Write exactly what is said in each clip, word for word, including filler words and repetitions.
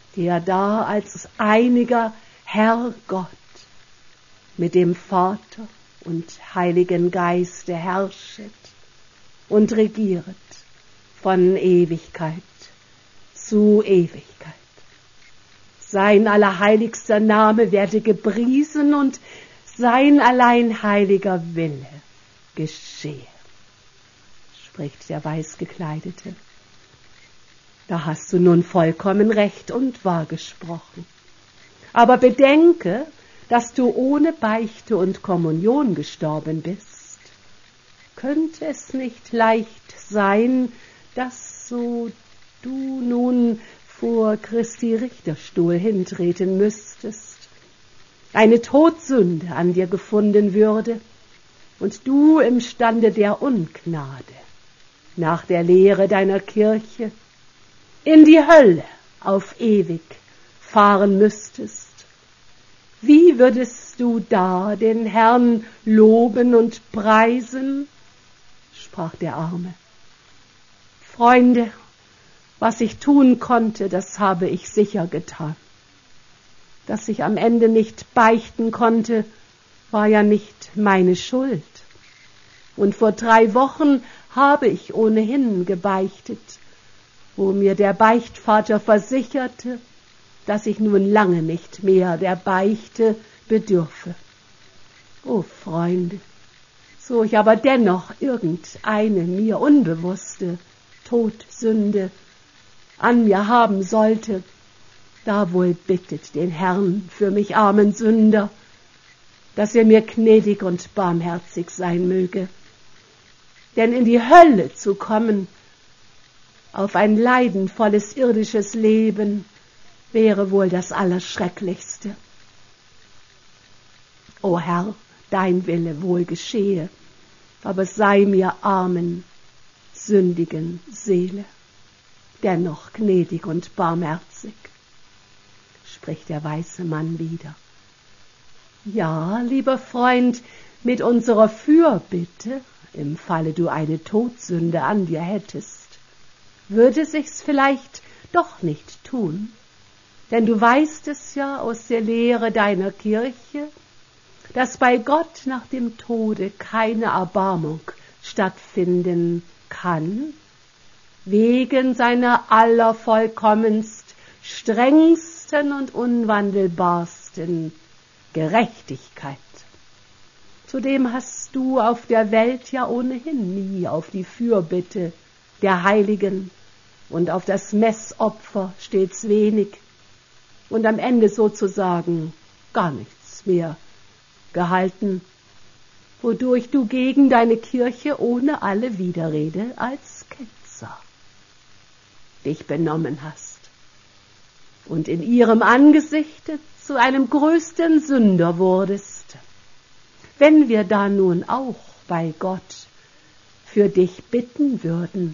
der da als einiger Herr Gott mit dem Vater und Heiligen Geiste herrschet und regieret von Ewigkeit zu Ewigkeit. Sein allerheiligster Name werde gepriesen und sein allein heiliger Wille geschehe, spricht der Weißgekleidete. Da hast du nun vollkommen recht und wahr gesprochen. Aber bedenke, dass du ohne Beichte und Kommunion gestorben bist. Könnte es nicht leicht sein, dass so du nun vor Christi Richterstuhl hintreten müsstest, eine Todsünde an dir gefunden würde und du imstande der Ungnade nach der Lehre deiner Kirche in die Hölle auf ewig fahren müsstest? Wie würdest du da den Herrn loben und preisen? Sprach der Arme. Freunde, was ich tun konnte, das habe ich sicher getan. Dass ich am Ende nicht beichten konnte, war ja nicht meine Schuld. Und vor drei Wochen habe ich ohnehin gebeichtet, wo mir der Beichtvater versicherte, dass ich nun lange nicht mehr der Beichte bedürfe. O Freunde, so ich aber dennoch irgendeine mir unbewusste Todsünde an mir haben sollte, da wohl bittet den Herrn für mich armen Sünder, dass er mir gnädig und barmherzig sein möge. Denn in die Hölle zu kommen, auf ein leidenvolles irdisches Leben, wäre wohl das Allerschrecklichste. O Herr, dein Wille wohl geschehe, aber sei mir armen, sündigen Seele dennoch gnädig und barmherzig, spricht der weiße Mann wieder. Ja, lieber Freund, mit unserer Fürbitte, im Falle du eine Todsünde an dir hättest, würde sich's vielleicht doch nicht tun, denn du weißt es ja aus der Lehre deiner Kirche, dass bei Gott nach dem Tode keine Erbarmung stattfinden kann, wegen seiner allervollkommenst, strengsten und unwandelbarsten Gerechtigkeit. Zudem hast du auf der Welt ja ohnehin nie auf die Fürbitte der Heiligen und auf das Messopfer stets wenig und am Ende sozusagen gar nichts mehr gehalten, wodurch du gegen deine Kirche ohne alle Widerrede als Ketzer dich benommen hast und in ihrem Angesichte zu einem größten Sünder wurdest. Wenn wir da nun auch bei Gott für dich bitten würden,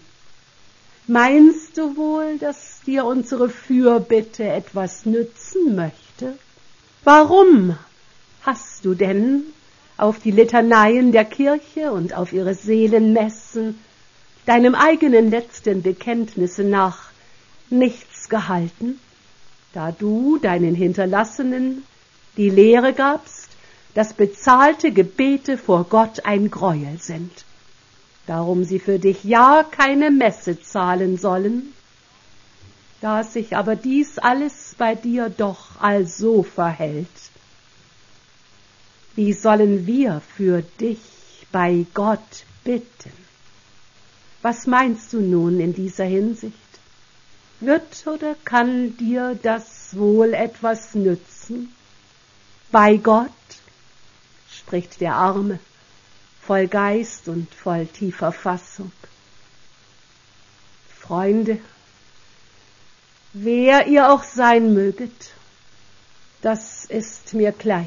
meinst du wohl, dass dir unsere Fürbitte etwas nützen möchte? Warum hast du denn auf die Litaneien der Kirche und auf ihre Seelenmessen deinem eigenen letzten Bekenntnisse nach nichts gehalten, da du deinen Hinterlassenen die Lehre gabst, dass bezahlte Gebete vor Gott ein Greuel sind, darum sie für dich ja keine Messe zahlen sollen? Da sich aber dies alles bei dir doch also verhält, wie sollen wir für dich bei Gott bitten? Was meinst du nun in dieser Hinsicht? Wird oder kann dir das wohl etwas nützen? Bei Gott, spricht der Arme, voll Geist und voll tiefer Fassung. Freunde, wer ihr auch sein möget, das ist mir gleich.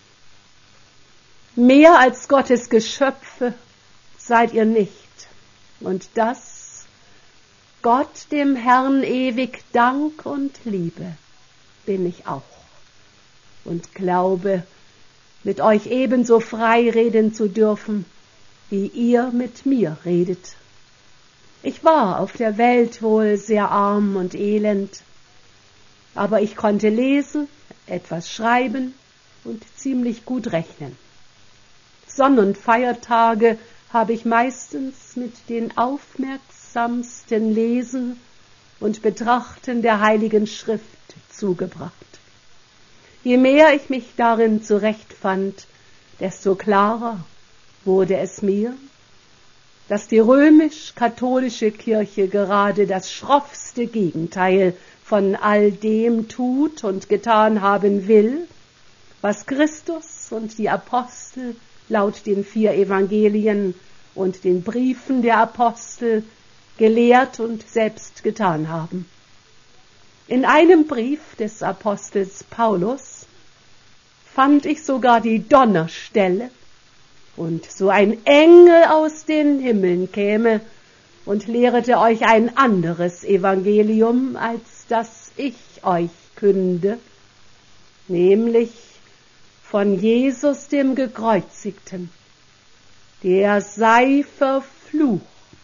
Mehr als Gottes Geschöpfe seid ihr nicht, und das Gott dem Herrn ewig Dank und Liebe bin ich auch, und glaube, mit euch ebenso frei reden zu dürfen, wie ihr mit mir redet. Ich war auf der Welt wohl sehr arm und elend, aber ich konnte lesen, etwas schreiben und ziemlich gut rechnen. Sonn- und Feiertage habe ich meistens mit den aufmerksamsten Lesen und Betrachten der Heiligen Schrift zugebracht. Je mehr ich mich darin zurechtfand, desto klarer wurde es mir, dass die römisch-katholische Kirche gerade das schroffste Gegenteil von all dem tut und getan haben will, was Christus und die Apostel laut den vier Evangelien und den Briefen der Apostel gelehrt und selbst getan haben. In einem Brief des Apostels Paulus fand ich sogar die Donnerstelle, und so ein Engel aus den Himmeln käme und lehrete euch ein anderes Evangelium, als das ich euch künde, nämlich von Jesus dem Gekreuzigten, der sei verflucht.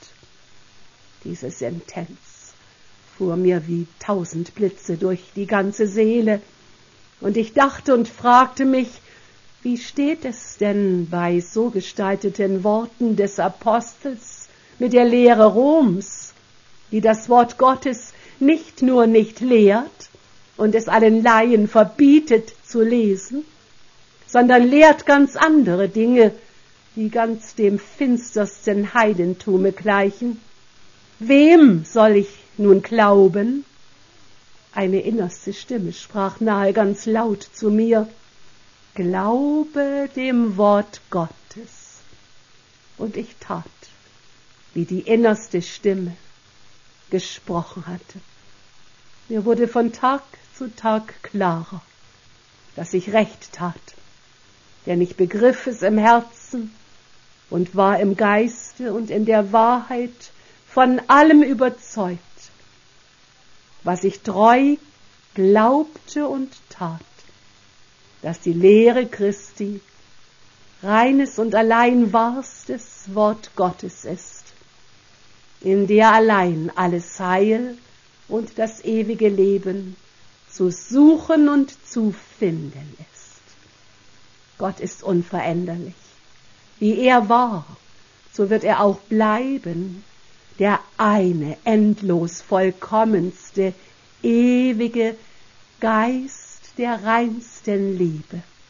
Diese Sentenz fuhr mir wie tausend Blitze durch die ganze Seele, und ich dachte und fragte mich, wie steht es denn bei so gestalteten Worten des Apostels mit der Lehre Roms, die das Wort Gottes nicht nur nicht lehrt und es allen Laien verbietet zu lesen, sondern lehrt ganz andere Dinge, die ganz dem finstersten Heidentume gleichen? Wem soll ich nun glauben? Eine innerste Stimme sprach nahe ganz laut zu mir: Glaube dem Wort Gottes. Und ich tat, wie die innerste Stimme gesprochen hatte. Mir wurde von Tag zu Tag klarer, dass ich recht tat, denn ich begriff es im Herzen und war im Geiste und in der Wahrheit von allem überzeugt, was ich treu glaubte und tat, dass die Lehre Christi reines und allein wahrstes Wort Gottes ist, in der allein alles Heil und das ewige Leben zu suchen und zu finden ist. Gott ist unveränderlich. Wie er war, so wird er auch bleiben, der eine, endlos vollkommenste, ewige Geist der reinsten Liebe.